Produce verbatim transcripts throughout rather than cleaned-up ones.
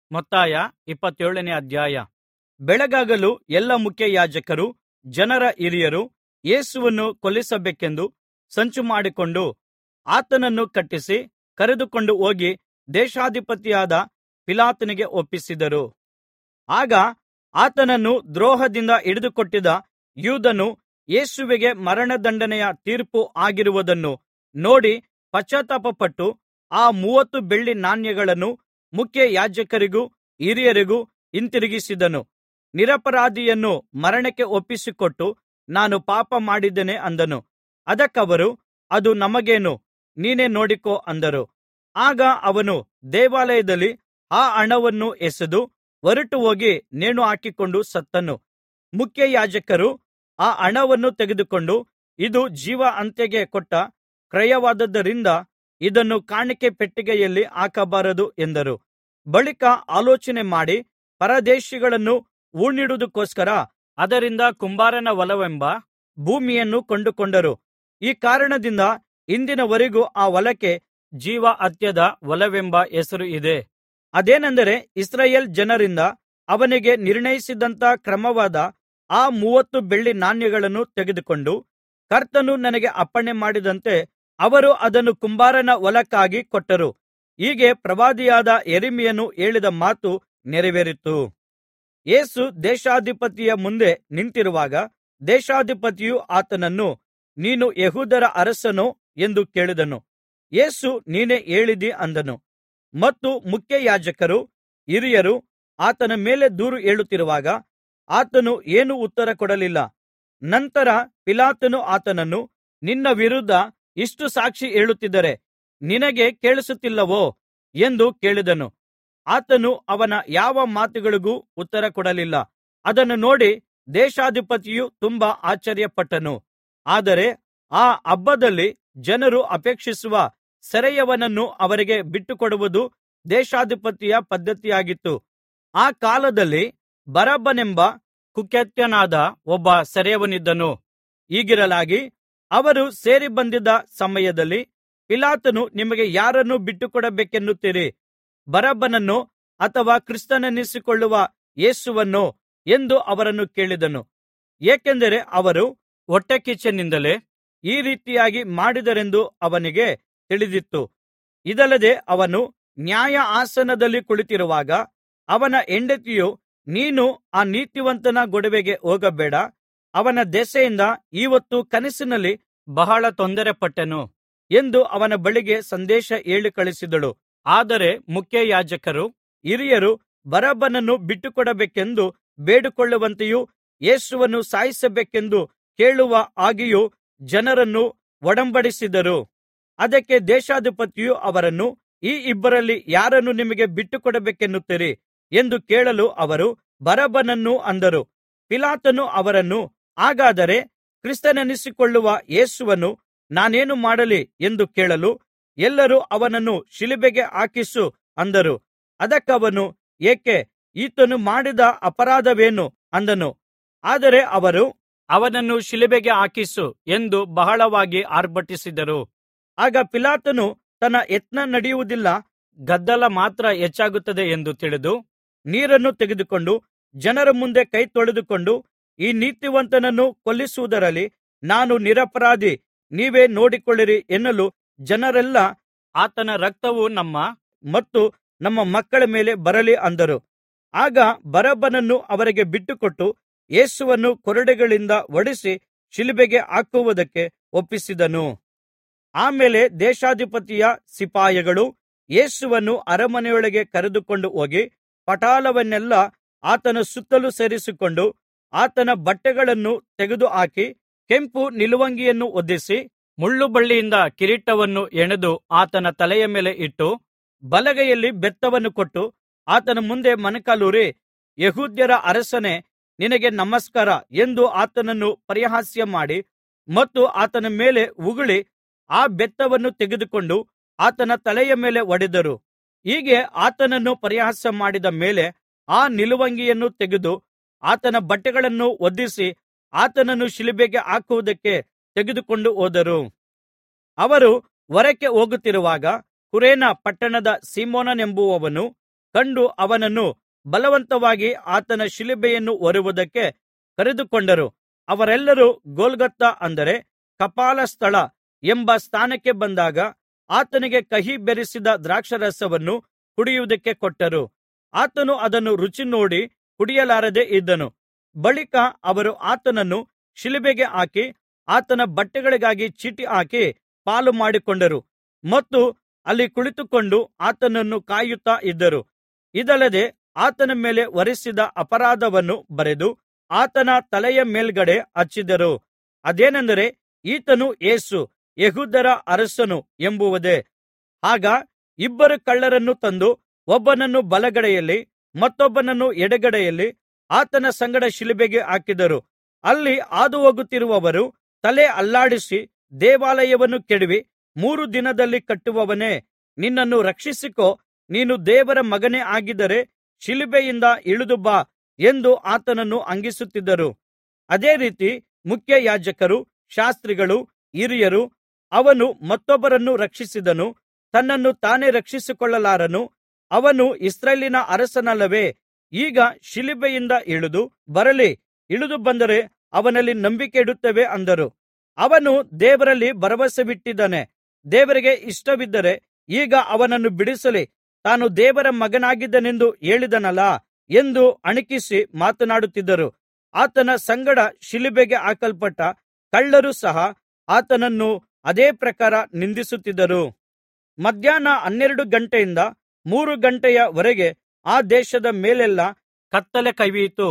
ಮತ್ತಾಯ ಇಪ್ಪತ್ತೇಳನೇ ಅಧ್ಯಾಯ. ಬೆಳಗಾಗಲು ಎಲ್ಲಾ ಮುಖ್ಯಯಾಜಕರೂ ಜನರ ಹಿರಿಯರೂ ಯೇಸುವನ್ನು ಕೊಲ್ಲಿಸಬೇಕೆಂದು ಸಂಚುಮಾಡಿಕೊಂಡು ಆತನನ್ನು ಕಟ್ಟಿಸಿ ಕರೆದುಕೊಂಡು ಹೋಗಿ ದೇಶಾಧಿಪತಿಯಾದ ಪಿಲಾತನಿಗೆ ಒಪ್ಪಿಸಿದರು. ಆಗ ಆತನನ್ನು ದ್ರೋಹದಿಂದ ಹಿಡಿದುಕೊಟ್ಟಿದ್ದ ಯೂದನು ಯೇಸುವಿಗೆ ಮರಣದಂಡನೆಯ ತೀರ್ಪು ಆಗಿರುವುದನ್ನು ನೋಡಿ ಪಶ್ಚಾತ್ತಾಪಪಟ್ಟು ಆ ಮೂವತ್ತು ಬೆಳ್ಳಿ ನಾಣ್ಯಗಳನ್ನು ಮುಖ್ಯಯಾಜಕರಿಗೂ ಹಿರಿಯರಿಗೂ ಹಿಂತಿರುಗಿಸಿದನು. ನಿರಪರಾಧಿಯನ್ನು ಮರಣಕ್ಕೆ ಒಪ್ಪಿಸಿಕೊಟ್ಟು ನಾನು ಪಾಪ ಮಾಡಿದ್ದೇನೆ ಅಂದನು. ಅದಕ್ಕವರು, ಅದು ನಮಗೇನು, ನೀನೇ ನೋಡಿಕೋ ಅಂದರು. ಆಗ ಅವನು ದೇವಾಲಯದಲ್ಲಿ ಆ ಹಣವನ್ನು ಎಸೆದು ಹೊರಟುಹೋಗಿ ನೇಣು ಹಾಕಿಕೊಂಡು ಸತ್ತನು. ಮುಖ್ಯಯಾಜಕರು ಆ ಹಣವನ್ನು ತೆಗೆದುಕೊಂಡು, ಇದು ಜೀವ ಹತ್ಯೆಗೆ ಕೊಟ್ಟ ಕ್ರಯವಾದುದರಿಂದ ಇದನ್ನು ಕಾಣಿಕೆ ಪೆಟ್ಟಿಗೆಯಲ್ಲಿ ಹಾಕಬಾರದು ಎಂದರು. ಬಳಿಕ ಆಲೋಚನೆ ಮಾಡಿ ಪರದೇಶಿಗಳನ್ನು ಹೂಣಿಡುವುದಕ್ಕೋಸ್ಕರ ಅದರಿಂದ ಕುಂಬಾರನ ಹೊಲವೆಂಬ ಭೂಮಿಯನ್ನು ಕೊಂಡುಕೊಂಡರು. ಈ ಕಾರಣದಿಂದ ಇಂದಿನವರೆಗೂ ಆ ಹೊಲಕ್ಕೆ ಜೀವ ಹತ್ಯದ ಹೊಲವೆಂಬ ಹೆಸರು ಇದೆ. ಅದೇನೆಂದರೆ, ಇಸ್ರಾಯೇಲ್ ಜನರಿಂದ ಅವನಿಗೆ ನಿರ್ಣಯಿಸಿದಂಥ ಕ್ರಯವಾದ ಆ ಮೂವತ್ತು ಬೆಳ್ಳಿ ನಾಣ್ಯಗಳನ್ನು ತೆಗೆದುಕೊಂಡು ಕರ್ತನು ನನಗೆ ಅಪ್ಪಣೆ ಮಾಡಿದಂತೆ ಅವರು ಅದನ್ನು ಕುಂಬಾರನ ಹೊಲಕ್ಕಾಗಿ ಕೊಟ್ಟರು. ಹೀಗೆ ಪ್ರವಾದಿಯಾದ ಯೆರೆಮೀಯನು ಹೇಳಿದ ಮಾತು ನೆರವೇರಿತು. ಯೇಸು ದೇಶಾಧಿಪತಿಯ ಮುಂದೆ ನಿಂತಿರುವಾಗ ದೇಶಾಧಿಪತಿಯು ಆತನನ್ನು, ನೀನು ಯೆಹೂದ್ಯರ ಅರಸನೋ ಎಂದು ಕೇಳಿದನು. ಯೇಸು, ನೀನೇ ಹೇಳಿದಿ ಅಂದನು. ಮತ್ತು ಮುಖ್ಯಯಾಜಕರೂ ಹಿರಿಯರೂ ಆತನ ಮೇಲೆ ದೂರು ಹೇಳುತ್ತಿರುವಾಗ ಆತನು ಏನೂ ಉತ್ತರ ಕೊಡಲಿಲ್ಲ. ನಂತರ ಪಿಲಾತನು ಆತನನ್ನು, ನಿನ್ನ ವಿರುದ್ಧ ಇಷ್ಟು ಸಾಕ್ಷಿ ಹೇಳುತ್ತಿದ್ದಾರೆ, ನಿನಗೆ ಕೇಳಿಸುತ್ತಿಲ್ಲವೋ ಎಂದು ಕೇಳಿದನು. ಆತನು ಅವನ ಯಾವ ಮಾತುಗಳಿಗೂ ಉತ್ತರ ಕೊಡಲಿಲ್ಲ. ಅದನ್ನು ನೋಡಿ ದೇಶಾಧಿಪತಿಯು ತುಂಬಾ ಆಶ್ಚರ್ಯಪಟ್ಟನು. ಆದರೆ ಆ ಹಬ್ಬದಲ್ಲಿ ಜನರು ಅಪೇಕ್ಷಿಸುವ ಸೆರೆಯವನನ್ನು ಅವರಿಗೆ ಬಿಟ್ಟುಕೊಡುವುದು ದೇಶಾಧಿಪತಿಯ ಪದ್ಧತಿಯಾಗಿತ್ತು. ಆ ಕಾಲದಲ್ಲಿ ಬರಬ್ಬನೆಂಬ ಕುಖ್ಯಾತನಾದ ಒಬ್ಬ ಸೆರೆಯವನಿದ್ದನು. ಹೀಗಿರಲಾಗಿ ಅವರು ಸೇರಿ ಬಂದಿದ್ದ ಸಮಯದಲ್ಲಿ ಪಿಲಾತನು, ನಿಮಗೆ ಯಾರನ್ನು ಬಿಟ್ಟುಕೊಡಬೇಕೆನ್ನುತ್ತೀರಿ, ಬರಬ್ಬನನ್ನೋ ಅಥವಾ ಕ್ರಿಸ್ತನೆನ್ನಿಸಿಕೊಳ್ಳುವ ಯೇಸುವನ್ನೋ ಎಂದು ಅವರನ್ನು ಕೇಳಿದನು. ಏಕೆಂದರೆ ಅವರು ಹೊಟ್ಟೆಕಿಚ್ಚಿನಿಂದಲೇ ಈ ರೀತಿಯಾಗಿ ಮಾಡಿದರೆಂದು ಅವನಿಗೆ ತಿಳಿದಿತ್ತು. ಇದಲ್ಲದೆ ಅವನು ನ್ಯಾಯಾಸನದಲ್ಲಿ ಕುಳಿತಿರುವಾಗ ಅವನ ಹೆಂಡತಿಯು, ನೀನು ಆ ನೀತಿವಂತನ ಗೊಡವೆಗೆ ಹೋಗಬೇಡ, ಅವನ ದೆಸೆಯಿಂದ ಈಹೊತ್ತು ಕನಸಿನಲ್ಲಿ ಬಹಳ ತೊಂದರೆಪಟ್ಟೆನು ಎಂದು ಅವನ ಬಳಿಗೆ ಸಂದೇಶ ಹೇಳಿ ಕಳುಹಿಸಿದಳು. ಆದರೆ ಮುಖ್ಯಯಾಜಕರೂ ಹಿರಿಯರು ಬರಬ್ಬನನ್ನು ಬಿಟ್ಟುಕೊಡಬೇಕೆಂದು ಬೇಡಿಕೊಳ್ಳುವಂತೆಯೂ ಯೇಸುವನ್ನು ಸಾಯಿಸಬೇಕೆಂದು ಕೇಳುವ ಹಾಗೆಯೂ ಜನರನ್ನು ಒಡಂಬಡಿಸಿದರು. ಅದಕ್ಕೆ ದೇಶಾಧಿಪತಿಯು ಅವರನ್ನು, ಈ ಇಬ್ಬರಲ್ಲಿ ಯಾರನ್ನು ನಿಮಗೆ ಬಿಟ್ಟುಕೊಡಬೇಕೆನ್ನುತ್ತೀರಿ ಎಂದು ಕೇಳಲು ಅವರು, ಬರಬ್ಬನನ್ನು ಅಂದರು. ಪಿಲಾತನು ಅವರನ್ನು, ಹಾಗಾದರೆ ಕ್ರಿಸ್ತನೆನ್ನಿಸಿಕೊಳ್ಳುವ ಯೇಸುವನ್ನು ನಾನೇನು ಮಾಡಲಿ ಎಂದು ಕೇಳಲು, ಎಲ್ಲರೂ ಅವನನ್ನು ಶಿಲುಬೆಗೆ ಹಾಕಿಸು ಅಂದರು. ಅದಕ್ಕವನು, ಏಕೆ, ಈತನು ಮಾಡಿದ ಅಪರಾಧವೇನು ಅಂದನು. ಆದರೆ ಅವರು, ಅವನನ್ನು ಶಿಲುಬೆಗೆ ಹಾಕಿಸು ಎಂದು ಬಹಳವಾಗಿ ಆರ್ಭಟಿಸಿದರು. ಆಗ ಪಿಲಾತನು ತನ್ನ ಯತ್ನ ನಡೆಯುವುದಿಲ್ಲ, ಗದ್ದಲ ಮಾತ್ರ ಹೆಚ್ಚಾಗುತ್ತದೆ ಎಂದು ತಿಳಿದು ನೀರನ್ನು ತೆಗೆದುಕೊಂಡು ಜನರ ಮುಂದೆ ಕೈ ತೊಳೆದುಕೊಂಡು, ಈ ನೀತಿವಂತನನ್ನು ಕೊಲ್ಲಿಸುವುದರಲ್ಲಿ ನಾನು ನಿರಪರಾಧಿ, ನೀವೇ ನೋಡಿಕೊಳ್ಳಿರಿ ಎನ್ನಲು ಜನರೆಲ್ಲಾ, ಆತನ ರಕ್ತವು ನಮ್ಮ ಮತ್ತು ನಮ್ಮ ಮಕ್ಕಳ ಮೇಲೆ ಬರಲಿ ಅಂದರು. ಆಗ ಬರಬ್ಬನನ್ನು ಅವರಿಗೆ ಬಿಟ್ಟುಕೊಟ್ಟು ಯೇಸುವನ್ನು ಕೊರಡೆಗಳಿಂದ ಹೊಡಿಸಿ ಶಿಲುಬೆಗೆ ಹಾಕುವುದಕ್ಕೆ ಒಪ್ಪಿಸಿದನು. ಆಮೇಲೆ ದೇಶಾಧಿಪತಿಯ ಸಿಪಾಯಿಗಳು ಯೇಸುವನ್ನು ಅರಮನೆಯೊಳಗೆ ಕರೆದುಕೊಂಡು ಹೋಗಿ ಪಟಾಲವನ್ನೆಲ್ಲಾ ಆತನ ಸುತ್ತಲು ಸೇರಿಸಿಕೊಂಡು ಆತನ ಬಟ್ಟೆಗಳನ್ನು ತೆಗೆದುಹಾಕಿ ಕೆಂಪು ನಿಲುವಂಗಿಯನ್ನು ಹೊದಿಸಿ ಮುಳ್ಳುಬಳ್ಳಿಯಿಂದ ಕಿರೀಟವನ್ನು ಹೆಣೆದು ಆತನ ತಲೆಯ ಮೇಲೆ ಇಟ್ಟು ಬಲಗೈಯಲ್ಲಿ ಬೆತ್ತವನ್ನು ಕೊಟ್ಟು ಆತನ ಮುಂದೆ ಮೊಣಕಾಲೂರಿ, ಯೆಹೂದ್ಯರ ಅರಸನೇ, ನಿನಗೆ ನಮಸ್ಕಾರ ಎಂದು ಆತನನ್ನು ಪರಿಹಾಸ್ಯ ಮಾಡಿ ಮತ್ತು ಆತನ ಮೇಲೆ ಉಗುಳಿ ಆ ಬೆತ್ತವನ್ನು ತೆಗೆದುಕೊಂಡು ಆತನ ತಲೆಯ ಮೇಲೆ ಹೊಡೆದರು. ಹೀಗೆ ಆತನನ್ನು ಪರಿಹಾಸ್ಯ ಮಾಡಿದ ಮೇಲೆ ಆ ನಿಲುವಂಗಿಯನ್ನು ತೆಗೆದು ಆತನ ಬಟ್ಟೆಗಳನ್ನು ಹೊದಿಸಿ ಆತನನ್ನು ಶಿಲುಬೆಗೆ ಹಾಕುವುದಕ್ಕೆ ತೆಗೆದುಕೊಂಡು ಹೋದರು. ಅವರು ಹೊರಕ್ಕೆ ಹೋಗುತ್ತಿರುವಾಗ ಕುರೇನ ಪಟ್ಟಣದ ಸೀಮೋನನೆಂಬುವವನು ಕಂಡು ಅವನನ್ನು ಬಲವಂತವಾಗಿ ಆತನ ಶಿಲುಬೆಯನ್ನು ಹೊರುವುದಕ್ಕೆ ಕರೆದುಕೊಂಡರು. ಅವರೆಲ್ಲರೂ ಗೊಲ್ಗೊಥಾ ಅಂದರೆ ಕಪಾಲ ಸ್ಥಳ ಎಂಬ ಸ್ಥಾನಕ್ಕೆ ಬಂದಾಗ ಆತನಿಗೆ ಕಹಿ ಬೆರೆಸಿದ ದ್ರಾಕ್ಷಾರಸವನ್ನು ಕುಡಿಯುವುದಕ್ಕೆ ಕೊಟ್ಟರು. ಆತನು ಅದನ್ನು ರುಚಿ ನೋಡಿ ಕುಡಿಯಲಾರದೆ ಇದ್ದನು. ಬಳಿಕ ಅವರು ಆತನನ್ನು ಶಿಲುಬೆಗೆ ಹಾಕಿ ಆತನ ಬಟ್ಟೆಗಳಿಗಾಗಿ ಚೀಟಿ ಹಾಕಿ ಪಾಲು ಮಾಡಿಕೊಂಡರು ಮತ್ತು ಅಲ್ಲಿ ಕುಳಿತುಕೊಂಡು ಆತನನ್ನು ಕಾಯುತ್ತಾ ಇದ್ದರು. ಇದಲ್ಲದೆ ಆತನ ಮೇಲೆ ಹೊರಿಸಿದ ಅಪರಾಧವನ್ನು ಬರೆದು ಆತನ ತಲೆಯ ಮೇಲ್ಗಡೆ ಹಚ್ಚಿದರು. ಅದೇನೆಂದರೆ, ಈತನು ಯೇಸು, ಯೆಹೂದ್ಯರ ಅರಸನು ಎಂಬುದೇ. ಆಗ ಇಬ್ಬರು ಕಳ್ಳರನ್ನು ತಂದು ಒಬ್ಬನನ್ನು ಬಲಗಡೆಯಲ್ಲಿ ಮತ್ತೊಬ್ಬನನ್ನು ಎಡಗಡೆಯಲ್ಲಿ ಆತನ ಸಂಗಡ ಶಿಲುಬೆಗೆ ಹಾಕಿದರು. ಅಲ್ಲಿ ಹಾದುಹೋಗುತ್ತಿರುವವರು ತಲೆ ಅಲ್ಲಾಡಿಸಿ, ದೇವಾಲಯವನ್ನು ಕೆಡವಿ ಮೂರು ದಿನದಲ್ಲಿ ಕಟ್ಟುವವನೇ, ನಿನ್ನನ್ನು ರಕ್ಷಿಸಿಕೋ, ನೀನು ದೇವರ ಮಗನೇ ಆಗಿದ್ದರೆ ಶಿಲುಬೆಯಿಂದ ಇಳಿದು ಬಾ ಎಂದು ಆತನನ್ನು ಹಂಗಿಸುತ್ತಿದ್ದರು. ಅದೇ ರೀತಿ ಮುಖ್ಯಯಾಜಕರೂ ಶಾಸ್ತ್ರಿಗಳೂ ಹಿರಿಯರೂ, ಅವನು ಮತ್ತೊಬ್ಬರನ್ನು ರಕ್ಷಿಸಿದನು, ತನ್ನನ್ನು ತಾನೇ ರಕ್ಷಿಸಿಕೊಳ್ಳಲಾರನು, ಅವನು ಇಸ್ರಾಯೇಲಿನ ಅರಸನಲ್ಲವೇ, ಈಗ ಶಿಲುಬೆಯಿಂದ ಇಳಿದು ಬರಲಿ, ಇಳಿದು ಬಂದರೆ ಅವನಲ್ಲಿ ನಂಬಿಕೆಯಿಡುತ್ತೇವೆ ಅಂದರು. ಅವನು ದೇವರಲ್ಲಿ ಭರವಸವಿಟ್ಟಿದ್ದಾನೆ. ದೇವರಿಗೆ ಇಷ್ಟವಿದ್ದರೆ ಈಗ ಅವನನ್ನು ಬಿಡಿಸಲಿ, ತಾನು ದೇವರ ಮಗನಾಗಿದ್ದೇನೆಂದು ಹೇಳಿದನಲ್ಲಾ ಎಂದು ಅಣಕಿಸಿ ಮಾತನಾಡುತ್ತಿದ್ದರು. ಆತನ ಸಂಗಡ ಶಿಲುಬೆಗೆ ಹಾಕಲ್ಪಟ್ಟ ಕಳ್ಳರು ಸಹ ಆತನನ್ನು ಅದೇ ಪ್ರಕಾರ ನಿಂದಿಸುತ್ತಿದ್ದರು. ಮಧ್ಯಾಹ್ನ ಹನ್ನೆರಡು ಗಂಟೆಯಿಂದ ಮೂರು ಗಂಟೆಯ ವರೆಗೆ ಆ ದೇಶದ ಮೇಲೆಲ್ಲಾ ಕತ್ತಲೆ ಕವಿಯಿತು.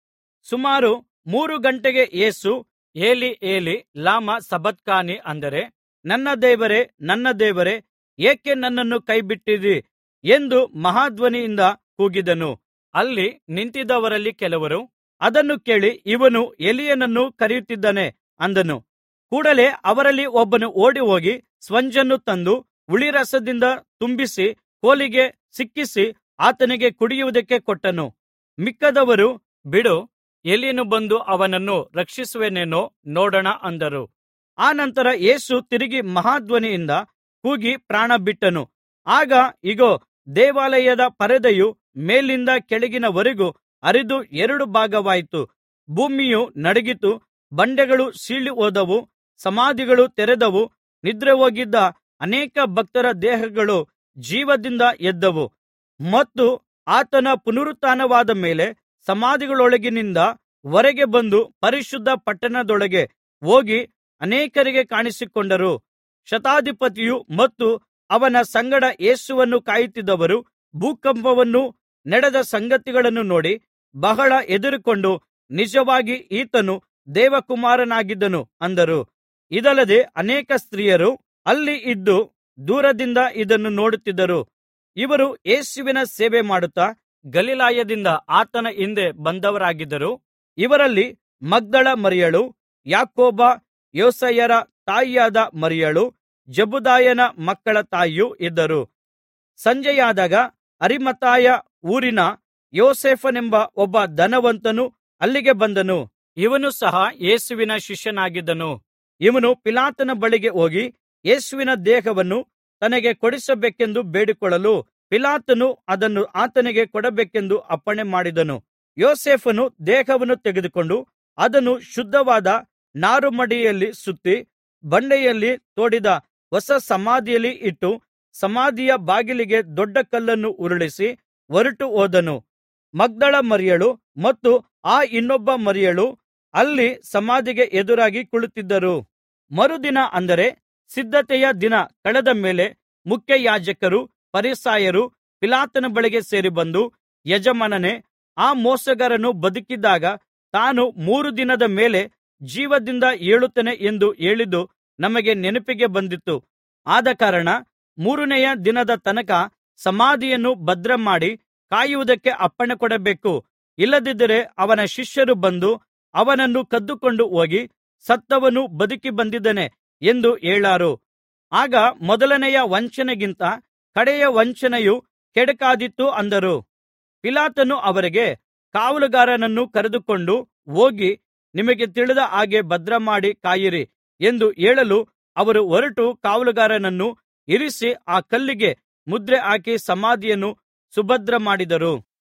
ಸುಮಾರು ಮೂರು ಗಂಟೆಗೆ ಯೇಸು, ಏಲಿ ಏಲಿ ಲಾಮಾ ಸಬಕ್ತಾನಿ ಅಂದರೆ, ನನ್ನ ದೇವರೇ, ನನ್ನ ದೇವರೇ, ಏಕೆ ನನ್ನನ್ನು ಕೈಬಿಟ್ಟಿದ್ದೀ ಎಂದು ಮಹಾಧ್ವನಿಯಿಂದ ಕೂಗಿದನು. ಅಲ್ಲಿ ನಿಂತಿದ್ದವರಲ್ಲಿ ಕೆಲವರು ಅದನ್ನು ಕೇಳಿ, ಇವನು ಎಲೀಯನನ್ನು ಕರೆಯುತ್ತಿದ್ದಾನೆ ಅಂದನು. ಕೂಡಲೇ ಅವರಲ್ಲಿ ಒಬ್ಬನು ಓಡಿಹೋಗಿ ಸ್ಪಂಜನ್ನು ತಂದು ಹುಳಿರಸದಿಂದ ತುಂಬಿಸಿ ಕೋಲಿಗೆ ಸಿಕ್ಕಿಸಿ ಆತನಿಗೆ ಕುಡಿಯುವುದಕ್ಕೆ ಕೊಟ್ಟನು. ಮಿಕ್ಕದವರು, ಬಿಡು, ಎಲೀಯನು ಬಂದು ಅವನನ್ನು ರಕ್ಷಿಸುವನೇನೋ ನೋಡೋಣ ಅಂದರು. ಆನಂತರ ಯೇಸು ತಿರುಗಿ ಮಹಾಧ್ವನಿಯಿಂದ ಕೂಗಿ ಪ್ರಾಣಬಿಟ್ಟನು. ಆಗ ಇಗೋ, ದೇವಾಲಯದ ಪರದೆಯು ಮೇಲಿಂದ ಕೆಳಗಿನವರೆಗೂ ಹರಿದು ಎರಡು ಭಾಗವಾಯಿತು. ಭೂಮಿಯು ನಡುಗಿತು, ಬಂಡೆಗಳು ಸೀಳಿಹೋದವು, ಸಮಾಧಿಗಳು ತೆರೆದವು, ನಿದ್ರೆಹೋಗಿದ್ದ ಅನೇಕ ಭಕ್ತರ ದೇಹಗಳು ಜೀವದಿಂದ ಎದ್ದವು. ಮತ್ತು ಆತನ ಪುನರುತ್ಥಾನವಾದ ಮೇಲೆ ಸಮಾಧಿಗಳೊಳಗಿನಿಂದ ಹೊರಗೆ ಬಂದು ಪರಿಶುದ್ಧ ಪಟ್ಟಣದೊಳಗೆ ಹೋಗಿ ಅನೇಕರಿಗೆ ಕಾಣಿಸಿಕೊಂಡರು. ಶತಾಧಿಪತಿಯು ಮತ್ತು ಅವನ ಸಂಗಡ ಯೇಸುವನ್ನು ಕಾಯುತ್ತಿದ್ದವರು ಭೂಕಂಪವನ್ನೂ ನಡೆದ ಸಂಗತಿಗಳನ್ನು ನೋಡಿ ಬಹಳ ಹೆದರಿಕೊಂಡು, ನಿಜವಾಗಿ ಈತನು ದೇವಕುಮಾರನಾಗಿದ್ದನು ಅಂದರು. ಇದಲ್ಲದೆ ಅನೇಕ ಸ್ತ್ರೀಯರು ಅಲ್ಲಿ ಇದ್ದು ದೂರದಿಂದ ಇದನ್ನು ನೋಡುತ್ತಿದ್ದರು. ಇವರು ಯೇಸುವಿನ ಸೇವೆ ಮಾಡುತ್ತಾ ಗಲಿಲಾಯದಿಂದ ಆತನ ಹಿಂದೆ ಬಂದವರಾಗಿದ್ದರು. ಇವರಲ್ಲಿ ಮಗ್ದಲ ಮರಿಯಳು, ಯಾಕೋಬ ಯೋಸೇಯರ ತಾಯಿಯಾದ ಮರಿಯಳು, ಜೆಬೆದಾಯನ ಮಕ್ಕಳ ತಾಯಿಯೂ ಇದ್ದರು. ಸಂಜೆಯಾದಾಗ ಅರಿಮಥಾಯ ಊರಿನ ಯೋಸೇಫನೆಂಬ ಒಬ್ಬ ಧನವಂತನು ಅಲ್ಲಿಗೆ ಬಂದನು. ಇವನು ಸಹ ಯೇಸುವಿನ ಶಿಷ್ಯನಾಗಿದ್ದನು. ಇವನು ಪಿಲಾತನ ಬಳಿಗೆ ಹೋಗಿ ಯೇಸುವಿನ ದೇಹವನ್ನು ತನಗೆ ಕೊಡಿಸಬೇಕೆಂದು ಬೇಡಿಕೊಳ್ಳಲು, ಪಿಲಾತನು ಅದನ್ನು ಆತನಿಗೆ ಕೊಡಬೇಕೆಂದು ಅಪ್ಪಣೆ ಮಾಡಿದನು. ಯೋಸೇಫನು ದೇಹವನ್ನು ತೆಗೆದುಕೊಂಡು ಅದನ್ನು ಶುದ್ಧವಾದ ನಾರುಮಡಿಯಲ್ಲಿ ಸುತ್ತಿ ಬಂಡೆಯಲ್ಲಿ ತೋಡಿದ ಹೊಸ ಸಮಾಧಿಯಲ್ಲಿ ಇಟ್ಟು, ಸಮಾಧಿಯ ಬಾಗಿಲಿಗೆ ದೊಡ್ಡ ಕಲ್ಲನ್ನು ಉರುಳಿಸಿ ಹೊರಟು ಹೋದನು. ಮಗ್ದಲ ಮರಿಯಳು ಮತ್ತು ಆ ಇನ್ನೊಬ್ಬ ಮರಿಯಳು ಅಲ್ಲಿ ಸಮಾಧಿಗೆ ಎದುರಾಗಿ ಕುಳಿತಿದ್ದರು. ಮರುದಿನ ಅಂದರೆ ಸಿದ್ಧತೆಯ ದಿನ ಕಳೆದ ಮೇಲೆ ಮುಖ್ಯಯಾಜಕರೂ ಫರಿಸಾಯರೂ ಪಿಲಾತನ ಬಳಿಗೆ ಸೇರಿ ಬಂದು, ಯಜಮಾನನೇ, ಆ ಮೋಸಗಾರನು ಬದುಕಿದ್ದಾಗ ತಾನು ಮೂರು ದಿನದ ಮೇಲೆ ಜೀವದಿಂದ ಏಳುತ್ತೇನೆ ಎಂದು ಹೇಳಿದ್ದು ನಮಗೆ ನೆನಪಿಗೆ ಬಂದಿತು. ಆದಕಾರಣ ಮೂರನೆಯ ದಿನದ ತನಕ ಸಮಾಧಿಯನ್ನು ಭದ್ರಮಾಡಿ ಕಾಯುವುದಕ್ಕೆ ಅಪ್ಪಣೆ ಕೊಡಬೇಕು. ಇಲ್ಲದಿದ್ದರೆ ಅವನ ಶಿಷ್ಯರು ಬಂದು ಅವನನ್ನು ಕದ್ದುಕೊಂಡು ಹೋಗಿ, ಸತ್ತವನು ಬದುಕಿ ಬಂದಿದ್ದಾನೆ ಎಂದು ಹೇಳಾರು. ಆಗ ಮೊದಲನೆಯ ವಂಚನೆಗಿಂತ ಕಡೆಯ ವಂಚನೆಯು ಕೆಡುಕಾದೀತು ಅಂದರು. ಪಿಲಾತನು ಅವರಿಗೆ, ಕಾವಲುಗಾರನನ್ನು ಕರೆದುಕೊಂಡು ಹೋಗಿ ನಿಮಗೆ ತಿಳಿದ ಹಾಗೆ ಭದ್ರಮಾಡಿ ಕಾಯಿರಿ ಎಂದು ಹೇಳಲು, ಅವರು ಹೊರಟು ಕಾವಲುಗಾರನನ್ನು ಇರಿಸಿ ಆ ಕಲ್ಲಿಗೆ ಮುದ್ರೆ ಹಾಕಿ ಸಮಾಧಿಯನ್ನು ಸುಭದ್ರ ಮಾಡಿದರು.